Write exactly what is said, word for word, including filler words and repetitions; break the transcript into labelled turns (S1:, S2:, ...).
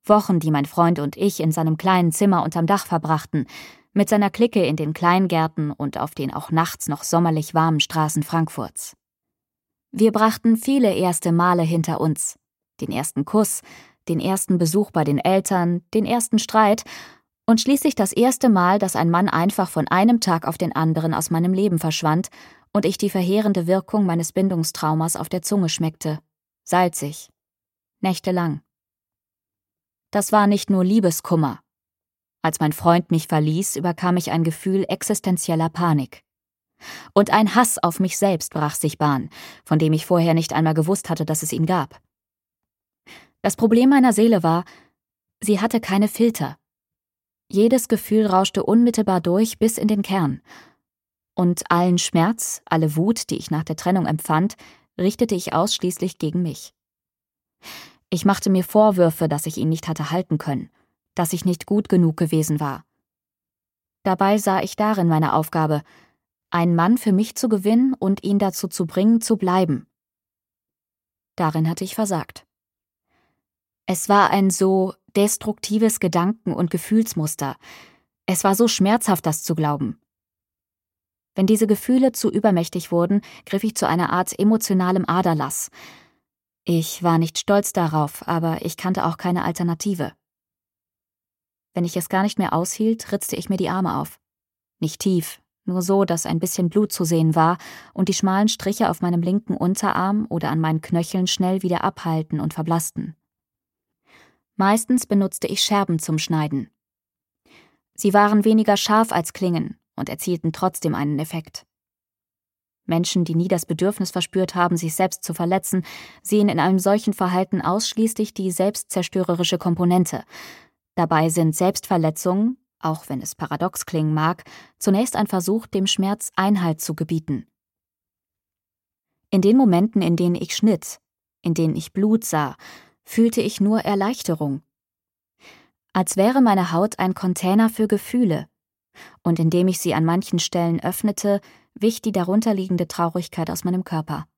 S1: Wochen, die mein Freund und ich in seinem kleinen Zimmer unterm Dach verbrachten, mit seiner Clique in den Kleingärten und auf den auch nachts noch sommerlich warmen Straßen Frankfurts. Wir brachten viele erste Male hinter uns. Den ersten Kuss, den ersten Besuch bei den Eltern, den ersten Streit und schließlich das erste Mal, dass ein Mann einfach von einem Tag auf den anderen aus meinem Leben verschwand und ich die verheerende Wirkung meines Bindungstraumas auf der Zunge schmeckte. Salzig. Nächtelang. Das war nicht nur Liebeskummer. Als mein Freund mich verließ, überkam ich ein Gefühl existenzieller Panik. Und ein Hass auf mich selbst brach sich Bahn, von dem ich vorher nicht einmal gewusst hatte, dass es ihn gab. Das Problem meiner Seele war, sie hatte keine Filter. Jedes Gefühl rauschte unmittelbar durch bis in den Kern. Und allen Schmerz, alle Wut, die ich nach der Trennung empfand, richtete ich ausschließlich gegen mich. Ich machte mir Vorwürfe, dass ich ihn nicht hatte halten können, dass ich nicht gut genug gewesen war. Dabei sah ich darin meine Aufgabe, einen Mann für mich zu gewinnen und ihn dazu zu bringen, zu bleiben. Darin hatte ich versagt. Es war ein so destruktives Gedanken- und Gefühlsmuster. Es war so schmerzhaft, das zu glauben. Wenn diese Gefühle zu übermächtig wurden, griff ich zu einer Art emotionalem Aderlass. Ich war nicht stolz darauf, aber ich kannte auch keine Alternative. Wenn ich es gar nicht mehr aushielt, ritzte ich mir die Arme auf. Nicht tief, nur so, dass ein bisschen Blut zu sehen war und die schmalen Striche auf meinem linken Unterarm oder an meinen Knöcheln schnell wieder abheilten und verblassten. Meistens benutzte ich Scherben zum Schneiden. Sie waren weniger scharf als Klingen und erzielten trotzdem einen Effekt. Menschen, die nie das Bedürfnis verspürt haben, sich selbst zu verletzen, sehen in einem solchen Verhalten ausschließlich die selbstzerstörerische Komponente. Dabei sind Selbstverletzungen, auch wenn es paradox klingen mag, zunächst ein Versuch, dem Schmerz Einhalt zu gebieten. In den Momenten, in denen ich schnitt, in denen ich Blut sah, fühlte ich nur Erleichterung. Als wäre meine Haut ein Container für Gefühle, und indem ich sie an manchen Stellen öffnete, wich die darunterliegende Traurigkeit aus meinem Körper.